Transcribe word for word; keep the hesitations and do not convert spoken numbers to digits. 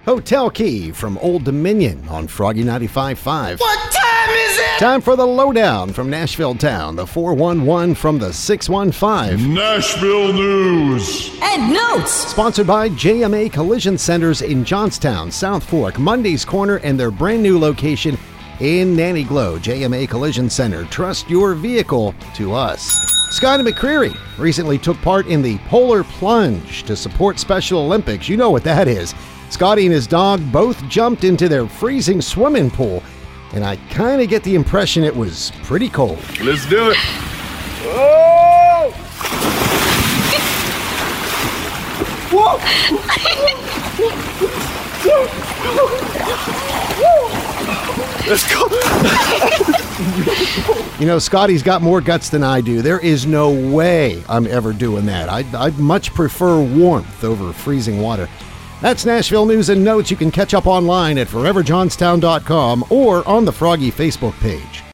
Hotel Key from Old Dominion on Froggy ninety-five point five. What time is it? Time for the lowdown from Nashville Town, the four one one from the six one five. Nashville News. And notes. Sponsored by J M A Collision Centers in Johnstown, South Fork, Monday's Corner, and their brand new location in Nanny Glow. J M A Collision Center. Trust your vehicle to us. Scotty McCreery recently took part in the Polar Plunge to support Special Olympics. You know what that is. Scotty and his dog both jumped into their freezing swimming pool, and I kind of get the impression it was pretty cold. Let's do it. Oh! Let's go. You know, Scotty's got more guts than I do. There is no way I'm ever doing that. I'd, I'd much prefer warmth over freezing water. That's Nashville News and Notes. You can catch up online at forever johnstown dot com or on the Froggy Facebook page.